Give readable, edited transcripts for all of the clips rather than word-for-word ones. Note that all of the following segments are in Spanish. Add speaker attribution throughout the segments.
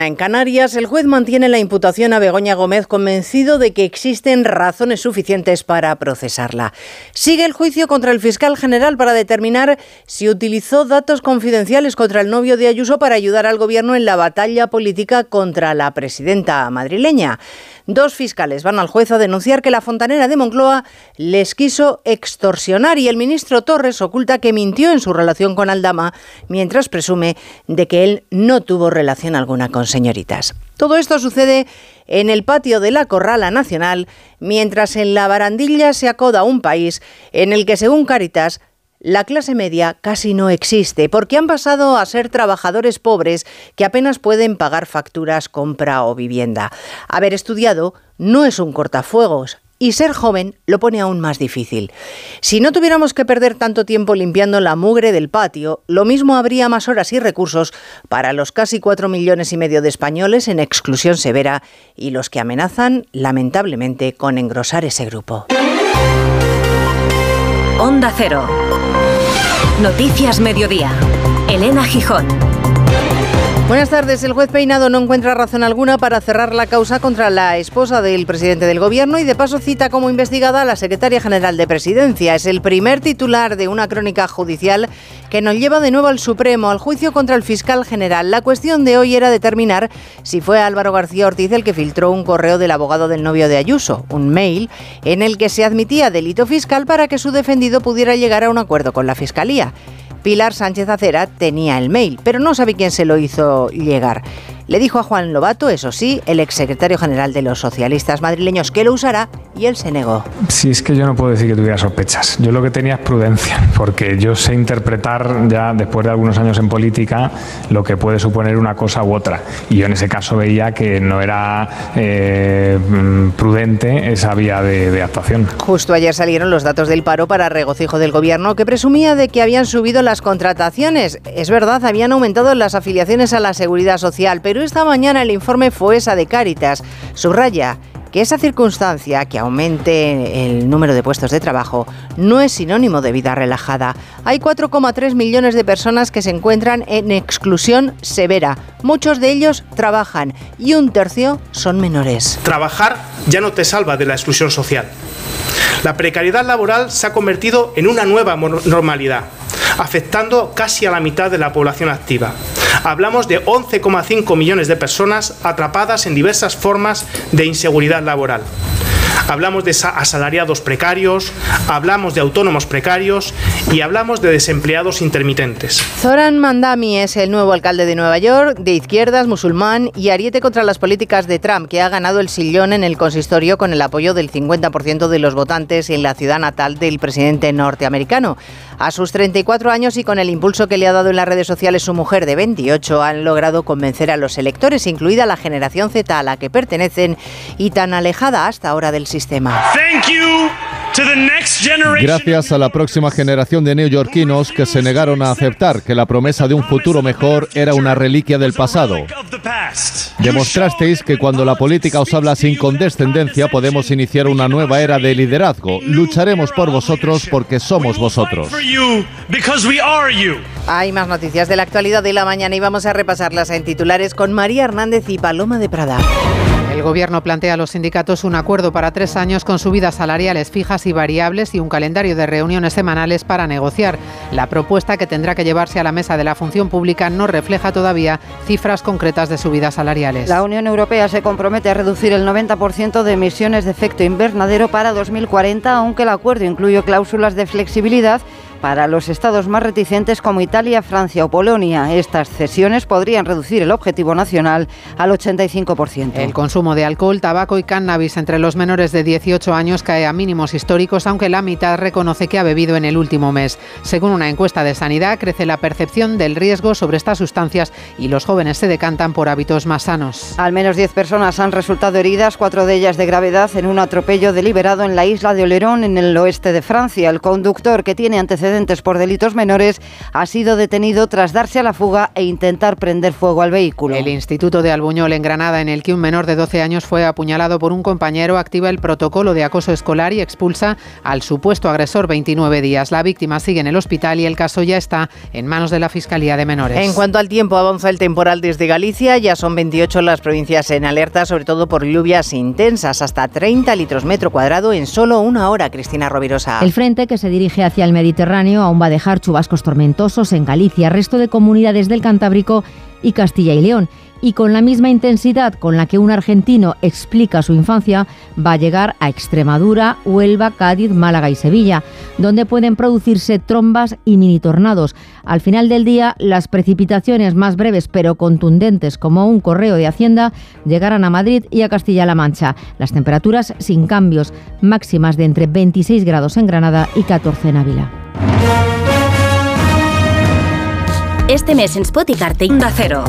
Speaker 1: En Canarias, el juez mantiene la imputación a Begoña Gómez, convencido de que existen razones suficientes para procesarla. Sigue el juicio contra el fiscal general para determinar si utilizó datos confidenciales contra el novio de Ayuso para ayudar al gobierno en la batalla política contra la presidenta madrileña. 2 fiscales van al juez a denunciar que la fontanera de Moncloa les quiso extorsionar y el ministro Torres oculta que mintió en su relación con Aldama, mientras presume de que él no tuvo relación alguna con señoritas. Todo esto sucede en el patio de la Corrala Nacional, mientras en la barandilla se acoda un país en el que, según Cáritas, la clase media casi no existe, porque han pasado a ser trabajadores pobres que apenas pueden pagar facturas, compra o vivienda. Haber estudiado no es un cortafuegos y ser joven lo pone aún más difícil. Si no tuviéramos que perder tanto tiempo limpiando la mugre del patio, lo mismo habría más horas y recursos para los casi 4,5 millones de españoles en exclusión severa y los que amenazan, lamentablemente, con engrosar ese grupo.
Speaker 2: Onda Cero. Noticias Mediodía. Elena Gijón.
Speaker 1: Buenas tardes. El juez Peinado no encuentra razón alguna para cerrar la causa contra la esposa del presidente del gobierno y de paso cita como investigada a la secretaria general de Presidencia. Es el primer titular de una crónica judicial que nos lleva de nuevo al Supremo, al juicio contra el fiscal general. La cuestión de hoy era determinar si fue Álvaro García Ortiz el que filtró un correo del abogado del novio de Ayuso, un mail en el que se admitía delito fiscal para que su defendido pudiera llegar a un acuerdo con la Fiscalía. Pilar Sánchez Acera tenía el mail, pero no sabe quién se lo hizo llegar. Le dijo a Juan Lobato, eso sí, el exsecretario general de los socialistas madrileños, que lo usara y él se negó.
Speaker 3: Sí, es que yo no puedo decir que tuviera sospechas. Yo lo que tenía es prudencia, porque yo sé interpretar ya después de algunos años en política lo que puede suponer una cosa u otra. Y yo en ese caso veía que no era prudente esa vía de actuación.
Speaker 1: Justo ayer salieron los datos del paro para regocijo del gobierno, que presumía de que habían subido las contrataciones. Es verdad, habían aumentado las afiliaciones a la Seguridad Social, pero esta mañana el informe Foessa de Cáritas subraya que esa circunstancia, que aumente el número de puestos de trabajo, no es sinónimo de vida relajada. Hay 4,3 millones de personas que se encuentran en exclusión severa. Muchos de ellos trabajan y 1/3 son menores.
Speaker 4: Trabajar ya no te salva de la exclusión social. La precariedad laboral se ha convertido en una nueva normalidad, afectando casi a la mitad de la población activa. Hablamos de 11,5 millones de personas atrapadas en diversas formas de inseguridad laboral. Hablamos de asalariados precarios, hablamos de autónomos precarios y hablamos de desempleados intermitentes.
Speaker 1: Zoran Mandami es el nuevo alcalde de Nueva York, de izquierdas, musulmán y ariete contra las políticas de Trump, que ha ganado el sillón en el consistorio con el apoyo del 50% de los votantes en la ciudad natal del presidente norteamericano. A sus 34 años y con el impulso que le ha dado en las redes sociales su mujer de 28, han logrado convencer a los electores, incluida la generación Z a la que pertenecen y tan alejada hasta ahora del sistema.
Speaker 5: Gracias a la próxima generación de neoyorquinos que se negaron a aceptar que la promesa de un futuro mejor era una reliquia del pasado. Demostrasteis que cuando la política os habla sin condescendencia podemos iniciar una nueva era de liderazgo. Lucharemos por vosotros porque somos vosotros.
Speaker 1: Hay más noticias de la actualidad de la mañana y vamos a repasarlas en titulares con María Hernández y Paloma de Prada.
Speaker 6: El Gobierno plantea a los sindicatos un acuerdo para 3 años con subidas salariales fijas y variables y un calendario de reuniones semanales para negociar. La propuesta, que tendrá que llevarse a la mesa de la función pública, no refleja todavía cifras concretas de subidas salariales.
Speaker 7: La Unión Europea se compromete a reducir el 90% de emisiones de efecto invernadero para 2040, aunque el acuerdo incluye cláusulas de flexibilidad para los estados más reticentes como Italia, Francia o Polonia. Estas cesiones podrían reducir el objetivo nacional al 85%.
Speaker 6: El consumo de alcohol, tabaco y cannabis entre los menores de 18 años cae a mínimos históricos, aunque la mitad reconoce que ha bebido en el último mes. Según una encuesta de Sanidad, crece la percepción del riesgo sobre estas sustancias y los jóvenes se decantan por hábitos más sanos.
Speaker 7: Al menos 10 personas han resultado heridas, 4 de ellas de gravedad, en un atropello deliberado en la isla de Olerón, en el oeste de Francia. El conductor, que tiene antecedentes antecedentes por delitos menores, ha sido detenido tras darse a la fuga e intentar prender fuego al vehículo.
Speaker 6: El Instituto de Albuñol en Granada, en el que un menor de 12 años fue apuñalado por un compañero, activa el protocolo de acoso escolar y expulsa al supuesto agresor 29 días. La víctima sigue en el hospital y el caso ya está en manos de la Fiscalía de Menores.
Speaker 1: En cuanto al tiempo, avanza el temporal desde Galicia. Ya son 28 las provincias en alerta, sobre todo por lluvias intensas, hasta 30 litros metro cuadrado en solo una hora. Cristina Rovirosa.
Speaker 8: El frente que se dirige hacia el Mediterráneo aún va a dejar chubascos tormentosos en Galicia, resto de comunidades del Cantábrico y Castilla y León. Y con la misma intensidad con la que un argentino explica su infancia, va a llegar a Extremadura, Huelva, Cádiz, Málaga y Sevilla, donde pueden producirse trombas y mini tornados. Al final del día, las precipitaciones más breves pero contundentes, como un correo de Hacienda, llegarán a Madrid y a Castilla-La Mancha. Las temperaturas sin cambios, máximas de entre 26 grados en Granada y 14 en Ávila.
Speaker 2: Este mes en Spoticarte, Onda Cero.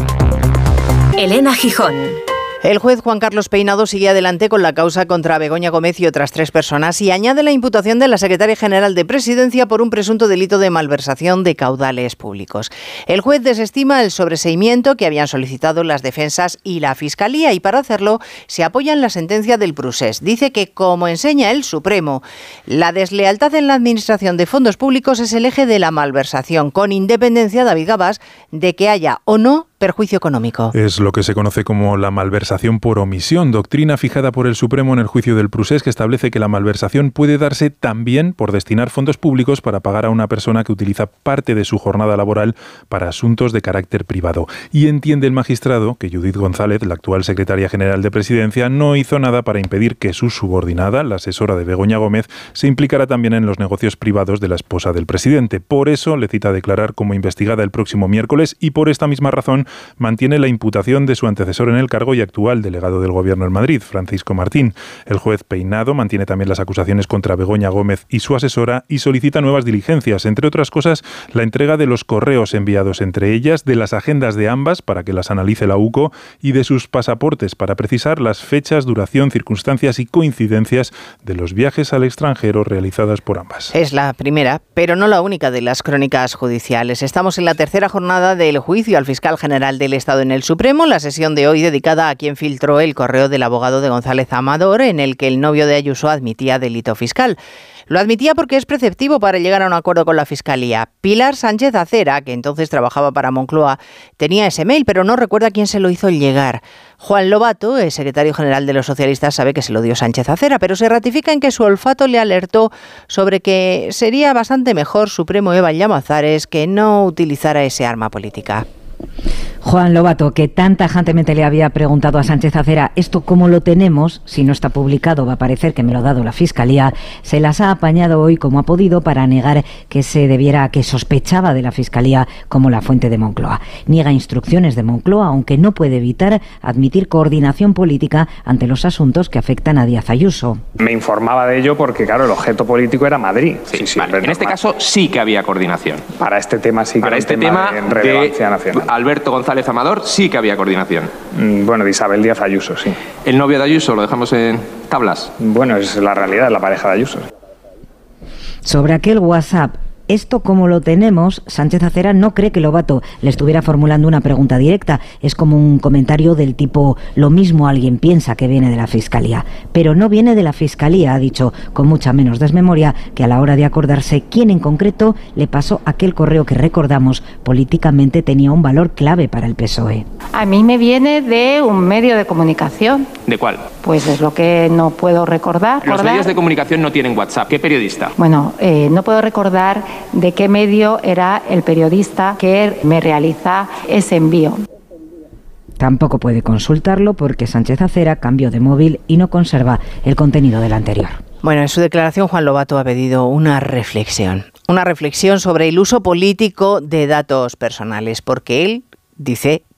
Speaker 2: Elena Gijón.
Speaker 1: El juez Juan Carlos Peinado sigue adelante con la causa contra Begoña Gómez y otras 3 personas y añade la imputación de la secretaria general de Presidencia por un presunto delito de malversación de caudales públicos. El juez desestima el sobreseimiento que habían solicitado las defensas y la Fiscalía y para hacerlo se apoya en la sentencia del Procés. Dice que, como enseña el Supremo, la deslealtad en la administración de fondos públicos es el eje de la malversación, con independencia, David Gabás, de que haya o no perjuicio económico.
Speaker 9: Es lo que se conoce como la malversación por omisión, doctrina fijada por el Supremo en el juicio del Procés, que establece que la malversación puede darse también por destinar fondos públicos para pagar a una persona que utiliza parte de su jornada laboral para asuntos de carácter privado. Y entiende el magistrado que Judith González, la actual secretaria general de Presidencia, no hizo nada para impedir que su subordinada, la asesora de Begoña Gómez, se implicara también en los negocios privados de la esposa del presidente. Por eso le cita a declarar como investigada el próximo miércoles y por esta misma razón mantiene la imputación de su antecesor en el cargo y actual delegado del Gobierno en Madrid, Francisco Martín. El juez Peinado mantiene también las acusaciones contra Begoña Gómez y su asesora y solicita nuevas diligencias, entre otras cosas, la entrega de los correos enviados entre ellas, de las agendas de ambas para que las analice la UCO y de sus pasaportes para precisar las fechas, duración, circunstancias y coincidencias de los viajes al extranjero realizadas por ambas.
Speaker 1: Es la primera, pero no la única de las crónicas judiciales. Estamos en la tercera jornada del juicio al fiscal general del Estado en el Supremo, la sesión de hoy dedicada a quien filtró el correo del abogado de González Amador en el que el novio de Ayuso admitía delito fiscal. Lo admitía porque es preceptivo para llegar a un acuerdo con la Fiscalía. Pilar Sánchez Acera, que entonces trabajaba para Moncloa, tenía ese mail, pero no recuerda quién se lo hizo llegar. Juan Lobato, el secretario general de los socialistas, sabe que se lo dio Sánchez Acera, pero se ratifica en que su olfato le alertó sobre que sería bastante mejor Supremo Eva Llamazares que no utilizara ese arma política.
Speaker 8: Juan Lobato, que tan tajantemente le había preguntado a Sánchez Acera, ¿esto cómo lo tenemos? Si no está publicado va a parecer que me lo ha dado la Fiscalía. Se las ha apañado hoy como ha podido para negar que se debiera, que sospechaba de la Fiscalía como la fuente de Moncloa. Niega instrucciones de Moncloa, aunque no puede evitar admitir coordinación política ante los asuntos que afectan a Díaz Ayuso.
Speaker 10: Me informaba de ello porque, claro, el objeto político era Madrid.
Speaker 11: Sí, vale. En este caso sí que había coordinación.
Speaker 10: Para este tema sí que
Speaker 11: para este tema
Speaker 10: de relevancia nacional.
Speaker 11: Alberto González Amador sí que había coordinación.
Speaker 10: Bueno, de Isabel Díaz Ayuso, sí.
Speaker 11: ¿El novio de Ayuso lo dejamos en tablas?
Speaker 10: Bueno, es la realidad, la pareja de Ayuso.
Speaker 8: Sobre aquel WhatsApp, esto como lo tenemos, Sánchez Acera no cree que Lobato le estuviera formulando una pregunta directa. Es como un comentario del tipo, lo mismo alguien piensa que viene de la Fiscalía. Pero no viene de la Fiscalía, ha dicho con mucha menos desmemoria, que a la hora de acordarse quién en concreto le pasó aquel correo que recordamos políticamente tenía un valor clave para el PSOE.
Speaker 12: A mí me viene de un medio de comunicación.
Speaker 11: ¿De cuál?
Speaker 12: Pues es lo que no puedo recordar.
Speaker 11: Los medios de comunicación no tienen WhatsApp. ¿Qué periodista?
Speaker 12: Bueno, no puedo recordar de qué medio era el periodista que me realiza ese envío.
Speaker 8: Tampoco puede consultarlo porque Sánchez Acera cambió de móvil y no conserva el contenido del anterior.
Speaker 1: Bueno, en su declaración Juan Lobato ha pedido una reflexión sobre el uso político de datos personales, porque él dice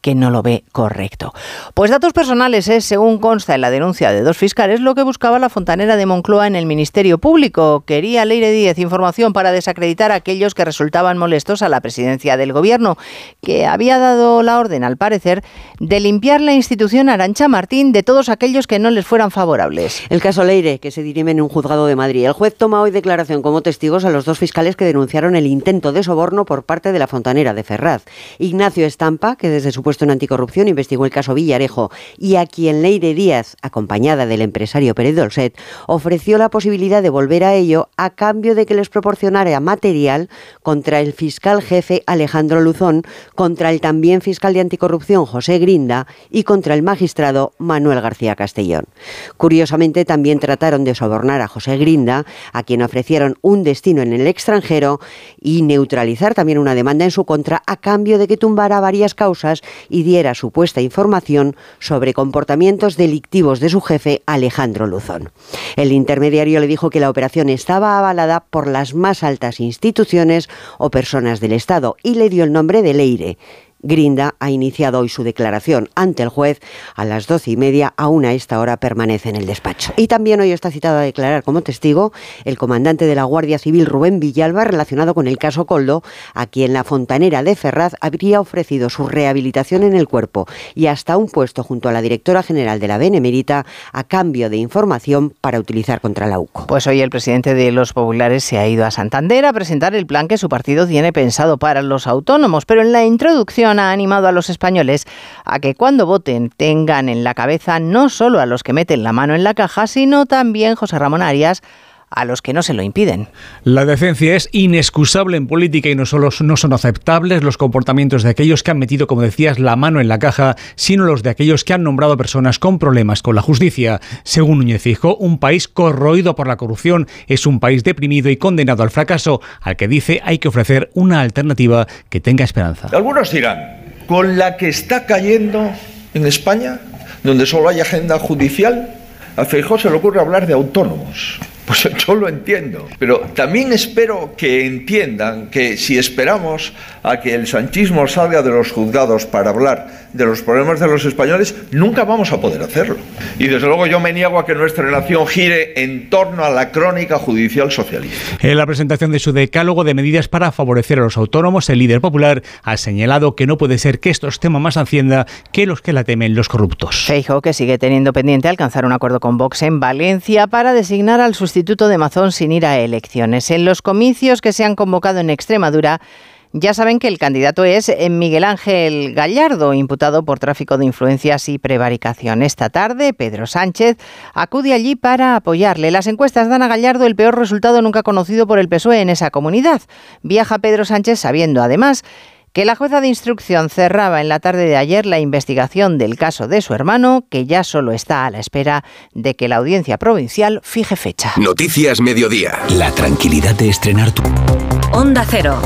Speaker 1: que no lo ve correcto. Pues datos personales es, según consta en la denuncia de 2 fiscales, lo que buscaba la fontanera de Moncloa en el Ministerio Público. Quería Leire Díez información para desacreditar a aquellos que resultaban molestos a la presidencia del Gobierno, que había dado la orden, al parecer, de limpiar la institución Arantxa Martín de todos aquellos que no les fueran favorables.
Speaker 13: El caso Leire, que se dirime en un juzgado de Madrid. El juez toma hoy declaración como testigos a los 2 fiscales que denunciaron el intento de soborno por parte de la fontanera de Ferraz. Ignacio Estampa, que desde su puesto en anticorrupción investigó el caso Villarejo, y a quien Leire Díaz, acompañada del empresario Pérez Dolcet, ofreció la posibilidad de volver a ello a cambio de que les proporcionara material contra el fiscal jefe Alejandro Luzón, contra el también fiscal de anticorrupción José Grinda y contra el magistrado Manuel García Castellón. Curiosamente, también trataron de sobornar a José Grinda, a quien ofrecieron un destino en el extranjero y neutralizar también una demanda en su contra a cambio de que tumbara varias causas y diera supuesta información sobre comportamientos delictivos de su jefe Alejandro Luzón. El intermediario le dijo que la operación estaba avalada por las más altas instituciones o personas del Estado y le dio el nombre de Leire. Grinda ha iniciado hoy su declaración ante el juez a las 12:30, aún a esta hora permanece en el despacho. Y también hoy está citado a declarar como testigo el comandante de la Guardia Civil, Rubén Villalba, relacionado con el caso Koldo, a quien la fontanera de Ferraz habría ofrecido su rehabilitación en el cuerpo y hasta un puesto junto a la directora general de la Benemérita a cambio de información para utilizar contra la UCO.
Speaker 1: Pues hoy el presidente de los populares se ha ido a Santander a presentar el plan que su partido tiene pensado para los autónomos, pero en la introducción ha animado a los españoles a que cuando voten tengan en la cabeza no solo a los que meten la mano en la caja, sino también, José Ramón Arias, a los que no se lo impiden.
Speaker 14: La decencia es inexcusable en política y no solo no son aceptables los comportamientos de aquellos que han metido, como decías, la mano en la caja, sino los de aquellos que han nombrado personas con problemas con la justicia. Según Núñez Feijóo, un país corroído por la corrupción es un país deprimido y condenado al fracaso, al que dice hay que ofrecer una alternativa que tenga esperanza.
Speaker 15: Algunos dirán, con la que está cayendo en España, donde solo hay agenda judicial, a Feijóo se le ocurre hablar de autónomos. Pues yo lo entiendo, pero también espero que entiendan que si esperamos a que el sanchismo salga de los juzgados para hablar de los problemas de los españoles, nunca vamos a poder hacerlo. Y desde luego yo me niego a que nuestra nación gire en torno a la crónica judicial socialista.
Speaker 14: En la presentación de su decálogo de medidas para favorecer a los autónomos, el líder popular ha señalado que no puede ser que estos teman más Hacienda que los que la temen los corruptos.
Speaker 1: Feijóo, que sigue teniendo pendiente alcanzar un acuerdo con Vox en Valencia para designar al sustituto de Mazón sin ir a elecciones. En los comicios que se han convocado en Extremadura, ya saben que el candidato es Miguel Ángel Gallardo, imputado por tráfico de influencias y prevaricación. Esta tarde, Pedro Sánchez acude allí para apoyarle. Las encuestas dan a Gallardo el peor resultado nunca conocido por el PSOE en esa comunidad. Viaja Pedro Sánchez sabiendo, además, que la jueza de instrucción cerraba en la tarde de ayer la investigación del caso de su hermano, que ya solo está a la espera de que la audiencia provincial fije fecha.
Speaker 16: Noticias Mediodía. La tranquilidad de estrenar tu...
Speaker 2: Onda Cero.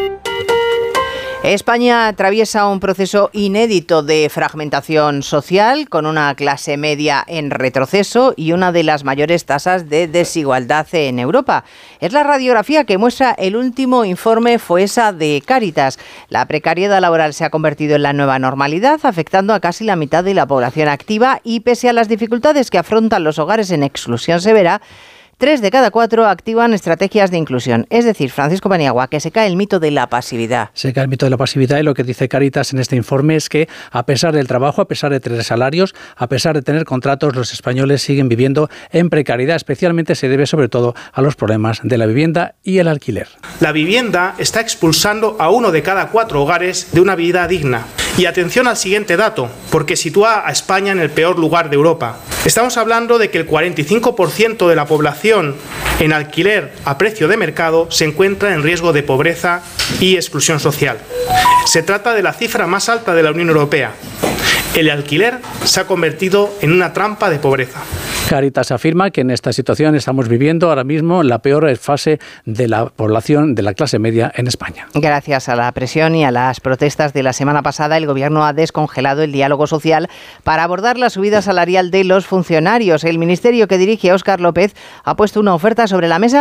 Speaker 1: España atraviesa un proceso inédito de fragmentación social, con una clase media en retroceso y una de las mayores tasas de desigualdad en Europa. Es la radiografía que muestra el último informe Foessa de Cáritas. La precariedad laboral se ha convertido en la nueva normalidad, afectando a casi la mitad de la población activa y, pese a las dificultades que afrontan los hogares en exclusión severa, 3 de cada 4 activan estrategias de inclusión. Es decir, Francisco Paniagua, que se cae el mito de la pasividad.
Speaker 17: Se cae el mito de la pasividad y lo que dice Cáritas en este informe es que, a pesar del trabajo, a pesar de tener salarios, a pesar de tener contratos, los españoles siguen viviendo en precariedad. Especialmente se debe sobre todo a los problemas de la vivienda y el alquiler.
Speaker 4: La vivienda está expulsando a 1 de cada 4 hogares de una vida digna. Y atención al siguiente dato, porque sitúa a España en el peor lugar de Europa. Estamos hablando de que el 45% de la población en alquiler a precio de mercado se encuentra en riesgo de pobreza y exclusión social. Se trata de la cifra más alta de la Unión Europea. El alquiler se ha convertido en una trampa de pobreza.
Speaker 17: Cáritas afirma que en esta situación estamos viviendo ahora mismo la peor fase de la población de la clase media en España.
Speaker 1: Gracias a la presión y a las protestas de la semana pasada, el Gobierno ha descongelado el diálogo social para abordar la subida salarial de los funcionarios. El ministerio que dirige Óscar López ha puesto una oferta sobre la mesa,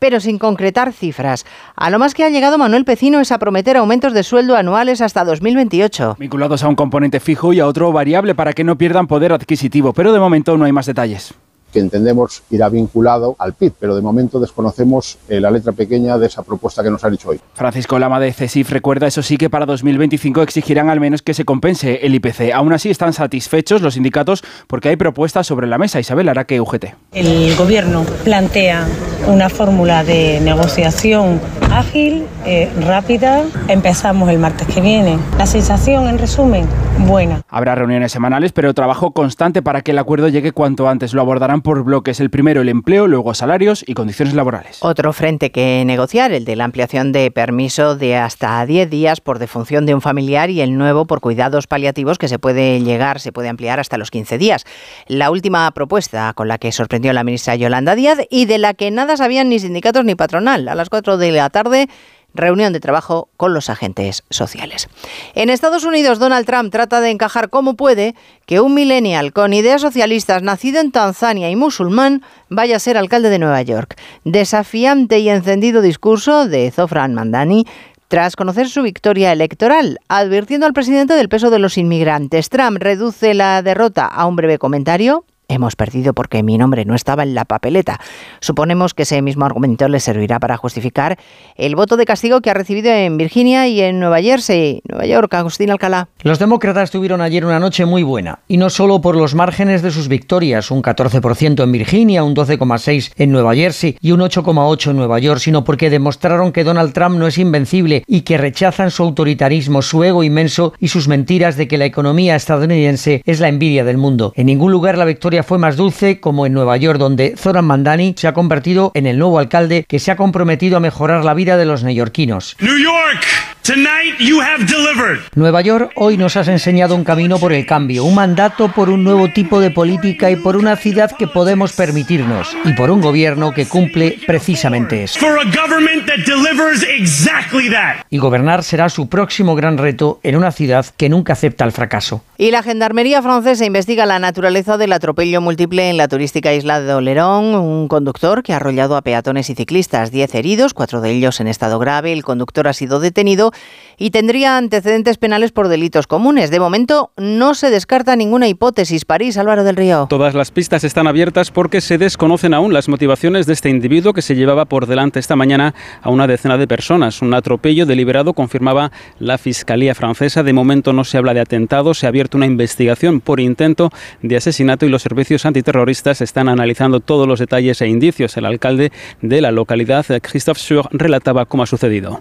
Speaker 1: pero sin concretar cifras. A lo más que ha llegado Manuel Pecino es a prometer aumentos de sueldo anuales hasta 2028.
Speaker 18: Vinculados a un componente fijo y a otro variable para que no pierdan poder adquisitivo, pero de momento no hay más detalles.
Speaker 19: Que entendemos irá vinculado al PIB, pero de momento desconocemos la letra pequeña de esa propuesta que nos han hecho hoy.
Speaker 18: Francisco Lama de CESIF recuerda, eso sí, que para 2025 exigirán al menos que se compense el IPC. Aún así están satisfechos los sindicatos porque hay propuestas sobre la mesa. Isabel Araque, UGT.
Speaker 20: El Gobierno plantea una fórmula de negociación ágil, rápida. Empezamos el martes que viene. La sensación, en resumen, buena.
Speaker 18: Habrá reuniones semanales, pero trabajo constante para que el acuerdo llegue cuanto antes. Lo abordarán por bloques. El primero, el empleo, luego salarios y condiciones laborales.
Speaker 1: Otro frente que negociar, el de la ampliación de permiso de hasta 10 días por defunción de un familiar y el nuevo por cuidados paliativos que se puede ampliar hasta los 15 días. La última propuesta con la que sorprendió la ministra Yolanda Díaz y de la que nada sabían ni sindicatos ni patronal. A las 4 de la tarde, reunión de trabajo con los agentes sociales. En Estados Unidos, Donald Trump trata de encajar como puede que un millennial con ideas socialistas, nacido en Tanzania y musulmán, vaya a ser alcalde de Nueva York. Desafiante y encendido discurso de Zofran Mamdani tras conocer su victoria electoral, advirtiendo al presidente del peso de los inmigrantes. Trump reduce la derrota a un breve comentario. Hemos perdido porque mi nombre no estaba en la papeleta. Suponemos que ese mismo argumento le servirá para justificar el voto de castigo que ha recibido en Virginia y en Nueva Jersey, Nueva York. Agustín Alcalá.
Speaker 21: Los demócratas tuvieron ayer una noche muy buena, y no solo por los márgenes de sus victorias, un 14% en Virginia, un 12,6% en Nueva Jersey y un 8,8% en Nueva York, sino porque demostraron que Donald Trump no es invencible y que rechazan su autoritarismo, su ego inmenso y sus mentiras de que la economía estadounidense es la envidia del mundo. En ningún lugar la victoria fue más dulce como en Nueva York, donde Zoran Mamdani se ha convertido en el nuevo alcalde que se ha comprometido a mejorar la vida de los neoyorquinos.
Speaker 22: New York, tonight you have delivered.
Speaker 21: Nueva York, hoy nos has enseñado un camino por el cambio, un mandato por un nuevo tipo de política y por una ciudad que podemos permitirnos, y por un gobierno que cumple precisamente eso.
Speaker 22: For a government that delivers exactly that.
Speaker 21: Y gobernar será su próximo gran reto en una ciudad que nunca acepta el fracaso.
Speaker 1: Y la Gendarmería francesa investiga la naturaleza del atropello múltiple en la turística isla de Oléron. Un conductor que ha arrollado a peatones y ciclistas, 10 heridos, 4 de ellos en estado grave. El conductor ha sido detenido y tendría antecedentes penales por delitos comunes. De momento no se descarta ninguna hipótesis. París, Álvaro del Río.
Speaker 23: Todas las pistas están abiertas porque se desconocen aún las motivaciones de este individuo que se llevaba por delante esta mañana a una decena de personas. Un atropello deliberado, confirmaba la Fiscalía francesa. De momento no se habla de atentado, se ha abierto una investigación por intento de asesinato y los servicios antiterroristas están analizando todos los detalles e indicios. El alcalde de la localidad, Christophe Sur, relataba cómo ha sucedido.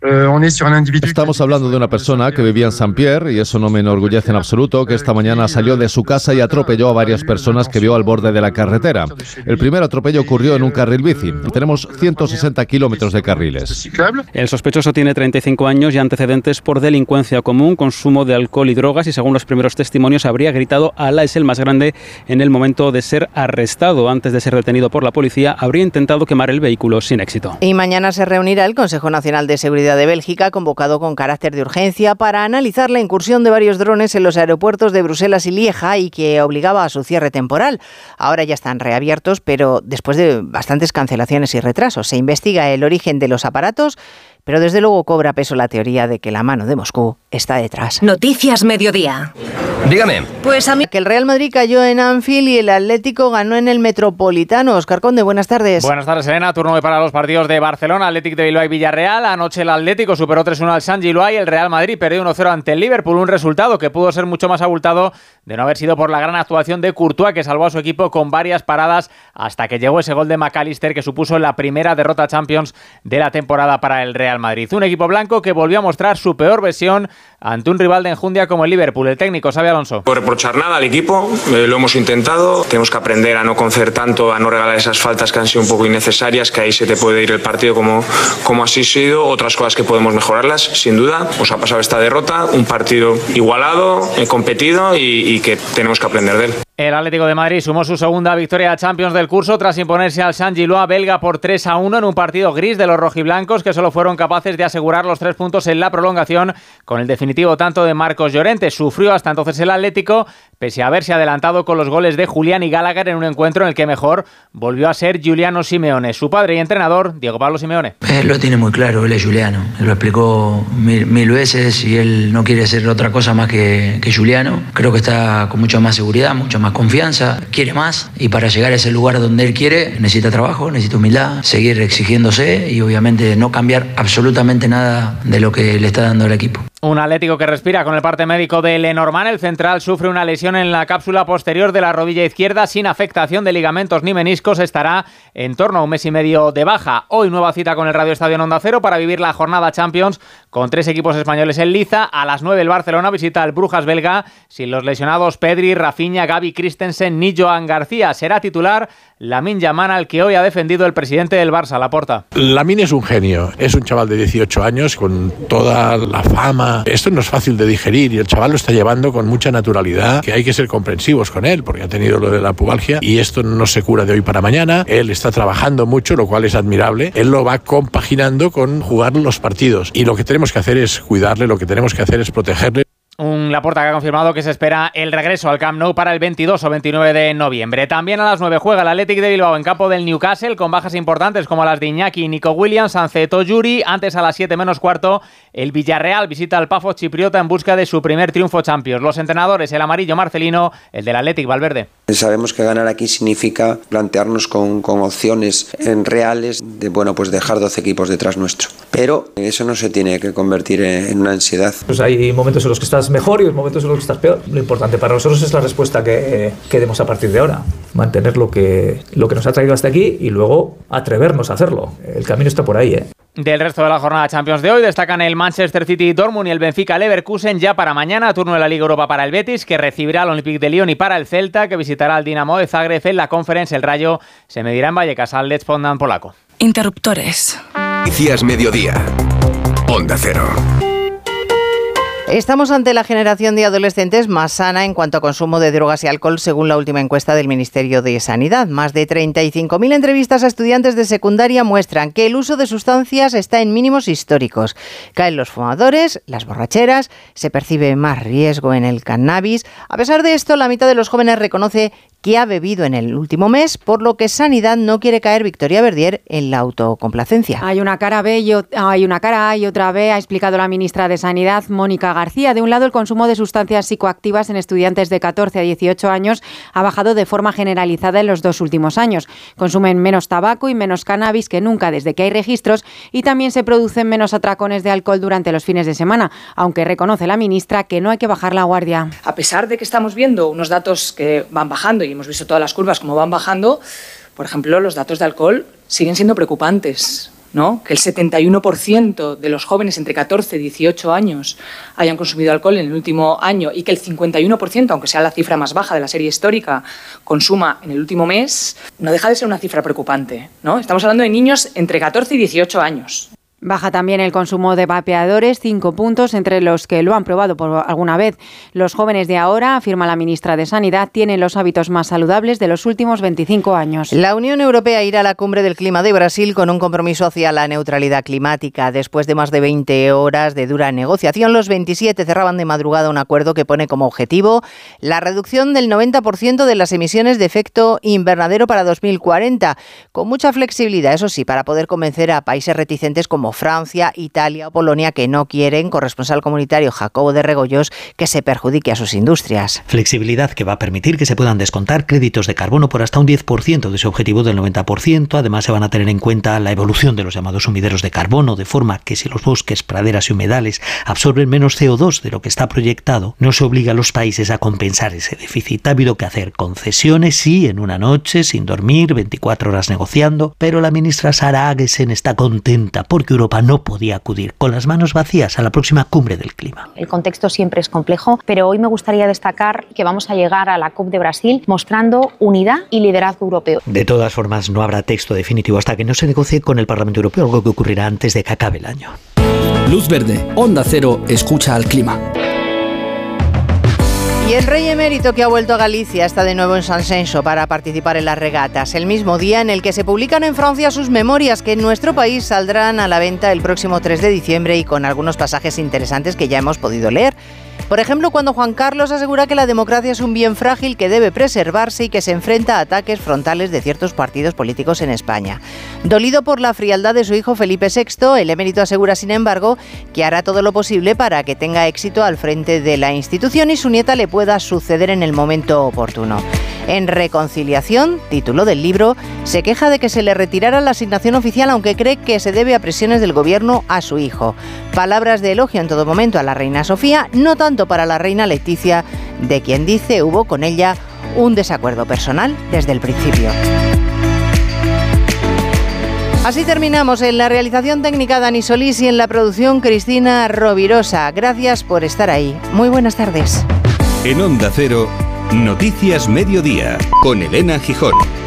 Speaker 5: Estamos hablando de una persona que vivía en Saint-Pierre y eso no me enorgullece en absoluto, que esta mañana salió de su casa y atropelló a varias personas que vio al borde de la carretera. El primer atropello ocurrió en un carril bici y tenemos 160 kilómetros de carriles.
Speaker 23: El sospechoso tiene 35 años y antecedentes por delincuencia común, consumo de alcohol y drogas y según los primeros testimonios habría gritado "Alá es el más grande" en el momento de ser arrestado. Antes de ser detenido por la policía habría intentado quemar el vehículo sin éxito.
Speaker 1: Y mañana se reunirá el Consejo Nacional de Seguridad de Bélgica, convocado con carácter de urgencia para analizar la incursión de varios drones en los aeropuertos de Bruselas y Lieja y que obligaba a su cierre temporal. Ahora ya están reabiertos, pero después de bastantes cancelaciones y retrasos. Se investiga el origen de los aparatos, pero desde luego cobra peso la teoría de que la mano de Moscú está detrás.
Speaker 2: Noticias Mediodía.
Speaker 24: Dígame.
Speaker 1: Pues a mí que el Real Madrid cayó en Anfield y el Atlético ganó en el Metropolitano. Óscar Conde, buenas tardes.
Speaker 25: Buenas tardes, Elena. Turno para los partidos de Barcelona, Atlético de Bilbao y Villarreal. Anoche el Atlético superó 3-1 al Sant Gillois y el Real Madrid perdió 1-0 ante el Liverpool. Un resultado que pudo ser mucho más abultado de no haber sido por la gran actuación de Courtois, que salvó a su equipo con varias paradas hasta que llegó ese gol de McAllister que supuso la primera derrota Champions de la temporada para el Real Madrid. Un equipo blanco que volvió a mostrar su peor versión ante un rival de enjundia como el Liverpool. El técnico Xabi Alonso.
Speaker 26: No reprochar nada al equipo, lo hemos intentado. Tenemos que aprender a no conceder tanto, a no regalar esas faltas que han sido un poco innecesarias, que ahí se te puede ir el partido como así ha sido. Otras cosas que podemos mejorarlas, sin duda. Os ha pasado esta derrota, un partido igualado, competido y que tenemos que aprender de él.
Speaker 25: El Atlético de Madrid sumó su segunda victoria a Champions del curso tras imponerse al Sant Gillois belga por 3-1 en un partido gris de los rojiblancos que solo fueron capaces de asegurar los 3 puntos en la prolongación con el definitivo tanto de Marcos Llorente. Sufrió hasta entonces el Atlético, pese a haberse adelantado con los goles de Julián y Gallagher en un encuentro en el que mejor volvió a ser Giuliano Simeone. Su padre y entrenador, Diego Pablo Simeone.
Speaker 3: Él lo tiene muy claro, él es Giuliano. Él lo explicó mil veces y él no quiere ser otra cosa más que Giuliano. Creo que está con mucha más seguridad, mucha más confianza, quiere más y para llegar a ese lugar donde él quiere necesita trabajo, necesita humildad, seguir exigiéndose y obviamente no cambiar absolutamente nada de lo que le está dando el equipo.
Speaker 25: Un Atlético que respira con el parte médico de Lenormand. El central sufre una lesión en la cápsula posterior de la rodilla izquierda sin afectación de ligamentos ni meniscos. Estará en torno a un mes y medio de baja. Hoy nueva cita con el Radio Estadio en Onda Cero para vivir la jornada Champions con 3 equipos españoles en liza. A las 9 el Barcelona visita al Brujas belga sin los lesionados Pedri, Rafinha, Gavi, Christensen ni Joan García. Será titular Lamine Yamal, al que hoy ha defendido el presidente del Barça, Laporta.
Speaker 6: Lamine es un genio, es un chaval de 18 años con toda la fama. Esto no es fácil de digerir y el chaval lo está llevando con mucha naturalidad, que hay que ser comprensivos con él porque ha tenido lo de la pubalgia y esto no se cura de hoy para mañana. Él está trabajando mucho, lo cual es admirable. Él lo va compaginando con jugar los partidos y lo que tenemos que hacer es cuidarle, lo que tenemos que hacer es protegerle.
Speaker 25: Un Laporta que ha confirmado que se espera el regreso al Camp Nou para el 22 o 29 de noviembre. También a las 9 juega el Athletic de Bilbao en campo del Newcastle con bajas importantes como las de Iñaki y Nico Williams, Anceto Yuri. Antes a las 7 menos cuarto el Villarreal visita al Pafos chipriota en busca de su primer triunfo Champions. Los entrenadores, el amarillo Marcelino, el del Athletic Valverde.
Speaker 7: Sabemos que ganar aquí significa plantearnos con opciones reales de pues dejar 12 equipos detrás nuestro. Pero eso no se tiene que convertir en una ansiedad.
Speaker 9: Pues hay momentos en los que estás mejor y hay momentos en los que estás peor. Lo importante para nosotros es la respuesta que demos a partir de ahora. Mantener lo que nos ha traído hasta aquí y luego atrevernos a hacerlo. El camino está por ahí,
Speaker 25: Del resto de la jornada Champions de hoy destacan el Manchester City Dortmund y el Benfica Leverkusen ya para mañana, turno de la Liga Europa para el Betis que recibirá al Olympique de Lyon y para el Celta que visitará al Dinamo de Zagreb en la Conference. El Rayo se medirá en Vallecas al Lech Poznan polaco.
Speaker 2: Interruptores.
Speaker 16: Noticias Mediodía. Onda Cero.
Speaker 1: Estamos ante la generación de adolescentes más sana en cuanto a consumo de drogas y alcohol, según la última encuesta del Ministerio de Sanidad. Más de 35.000 entrevistas a estudiantes de secundaria muestran que el uso de sustancias está en mínimos históricos. Caen los fumadores, las borracheras, se percibe más riesgo en el cannabis. A pesar de esto, la mitad de los jóvenes reconoce que ha bebido en el último mes, por lo que Sanidad no quiere caer, Victoria Verdier, en la autocomplacencia.
Speaker 10: Hay una cara A y otra B, ha explicado la ministra de Sanidad, Mónica García. De un lado, el consumo de sustancias psicoactivas en estudiantes de 14 a 18 años ha bajado de forma generalizada en los 2 últimos años. Consumen menos tabaco y menos cannabis que nunca desde que hay registros y también se producen menos atracones de alcohol durante los fines de semana, aunque reconoce la ministra que no hay que bajar la guardia.
Speaker 24: A pesar de que estamos viendo unos datos que van bajando y hemos visto todas las curvas como van bajando, por ejemplo, los datos de alcohol siguen siendo preocupantes, ¿no? Que el 71% de los jóvenes entre 14 y 18 años hayan consumido alcohol en el último año y que el 51%, aunque sea la cifra más baja de la serie histórica, consuma en el último mes, no deja de ser una cifra preocupante, ¿no? Estamos hablando de niños entre 14 y 18 años.
Speaker 10: Baja también el consumo de vapeadores, 5 puntos entre los que lo han probado por alguna vez. Los jóvenes de ahora, afirma la ministra de Sanidad, tienen los hábitos más saludables de los últimos 25 años.
Speaker 1: La Unión Europea irá a la cumbre del clima de Brasil con un compromiso hacia la neutralidad climática. Después de más de 20 horas de dura negociación, los 27 cerraban de madrugada un acuerdo que pone como objetivo la reducción del 90% de las emisiones de efecto invernadero para 2040, con mucha flexibilidad, eso sí, para poder convencer a países reticentes como Francia, Italia o Polonia que no quieren, corresponsal comunitario Jacobo de Regoyos, que se perjudique a sus industrias.
Speaker 27: Flexibilidad que va a permitir que se puedan descontar créditos de carbono por hasta un 10% de ese objetivo del 90%. Además, se van a tener en cuenta la evolución de los llamados sumideros de carbono, de forma que si los bosques, praderas y humedales absorben menos CO2 de lo que está proyectado, no se obliga a los países a compensar ese déficit. Ha habido que hacer concesiones, sí, en una noche, sin dormir, 24 horas negociando, pero la ministra Sara Agesen está contenta porque Europa no podía acudir con las manos vacías a la próxima cumbre del clima.
Speaker 28: El contexto siempre es complejo, pero hoy me gustaría destacar que vamos a llegar a la COP de Brasil mostrando unidad y liderazgo europeo.
Speaker 27: De todas formas, no habrá texto definitivo hasta que no se negocie con el Parlamento Europeo, algo que ocurrirá antes de que acabe el año.
Speaker 29: Luz Verde, Onda Cero, escucha al clima.
Speaker 1: Y el rey emérito que ha vuelto a Galicia está de nuevo en Sanxenxo para participar en las regatas, el mismo día en el que se publican en Francia sus memorias, que en nuestro país saldrán a la venta el próximo 3 de diciembre y con algunos pasajes interesantes que ya hemos podido leer. Por ejemplo, cuando Juan Carlos asegura que la democracia es un bien frágil que debe preservarse y que se enfrenta a ataques frontales de ciertos partidos políticos en España. Dolido por la frialdad de su hijo Felipe VI, el emérito asegura, sin embargo, que hará todo lo posible para que tenga éxito al frente de la institución y su nieta le pueda suceder en el momento oportuno. En Reconciliación, título del libro, se queja de que se le retirara la asignación oficial, aunque cree que se debe a presiones del gobierno a su hijo. Palabras de elogio en todo momento a la reina Sofía, no tanto para la reina Leticia, de quien dice hubo con ella un desacuerdo personal desde el principio. Así terminamos. En la realización técnica Dani Solís y en la producción Cristina Rovirosa. Gracias por estar ahí. Muy buenas tardes.
Speaker 4: En Onda Cero, Noticias Mediodía, con Elena Gijón.